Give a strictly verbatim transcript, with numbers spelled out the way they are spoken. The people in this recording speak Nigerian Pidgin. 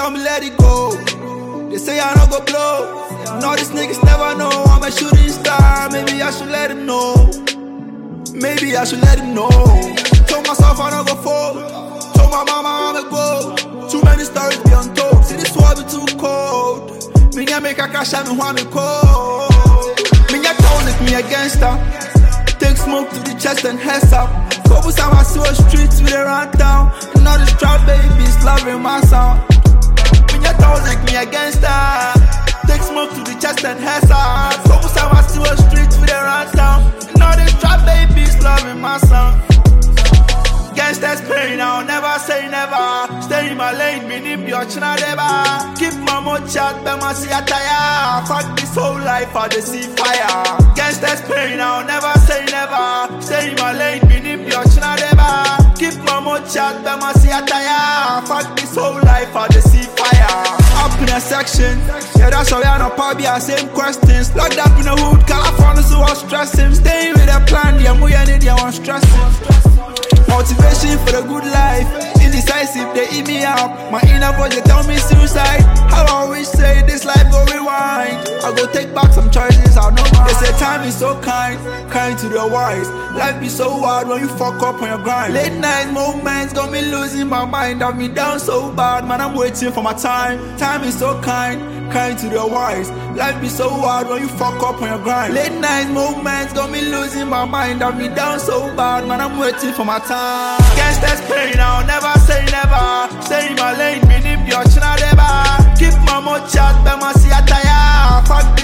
I'ma let it go. They say I don't go blow. No, these niggas never know I'm a shooting star. Maybe I should let him know. Maybe I should let him know. Told myself I don't go fall. Told my mama I'ma go. Too many stories be untold. See this world be too cold. Me ya make a cash out me want me cold. Me ya told it me a gangster. Take smoke to the chest and heads up. Couple times I saw streets with a run down. And all these trap babies loving my sound. Me ya told it me a gangster. Take smoke to the chest and heads up. Couple times I saw streets with a run down. And all these trap babies loving my sound. Gangsters pain, I'll never say never. Stay in my lane, meaning your china deba. Keep my mouth shut, but my see a tire. Fuck this whole life, I just see fire. Gangsters pain, I'll never say never. Stay in my lane, meaning your china deba. Keep my mouth shut, but my see a tire. Fuck this whole life, I just see fire. Up in a section, yeah, that's why I'm not probably the same questions. Locked up in the hood, California, so I'm stressing. Staying with a plan, yeah, we need you, I'm stressing. Motivation for the good life. Indecisive, they eat me up. My inner voice, they tell me suicide. How I always say this life go rewind. I go take back some choices, I know mine. They say time is so kind, kind to the wise. Life be so hard when you fuck up on your grind. Late night moments got me losing my mind. Have me down so bad, man, I'm waiting for my time. Time is so kind, kind to the wise. Life be so hard when you fuck up on your grind. Late night moments got me losing my mind. Have me down so bad, man, I'm waiting for my time. Gangsters pain, I'll never say never. Stay in my lane, meaning your china deba. Keep my mouth shut, but my see a tire. Fuck